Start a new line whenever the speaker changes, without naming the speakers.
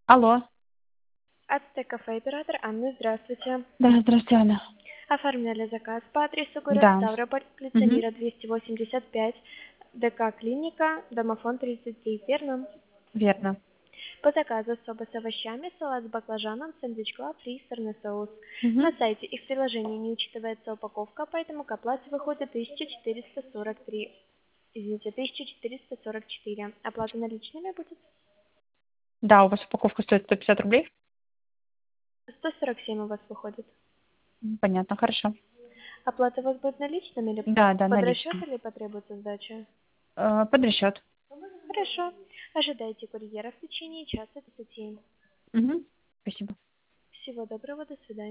Алло.
Ацтек кафе, оператор Анна, здравствуйте.
Да, здравствуйте, Анна.
Оформляли заказ по адресу город
Да.
Ставрополь, улица
Мгм.
Мира, 285, ДК Клиника, домофон 33, верно?
Верно.
По заказу соба с овощами, салат с баклажаном, сэндвич клаб, рис, сырный соус.
Мгм.
На сайте их приложения не учитывается упаковка, поэтому к оплате выходит 1443. Извините, 1444. Оплата наличными будет
Да, у вас упаковка стоит 150 рублей?
147 у вас выходит.
Понятно, хорошо.
Оплата у вас будет наличными или
Да, да,
под расчет
наличными.
или потребуется сдача?
Под расчет.
Хорошо. Ожидайте курьера в течение часа 10.
Мгм. Спасибо.
Всего доброго, до свидания.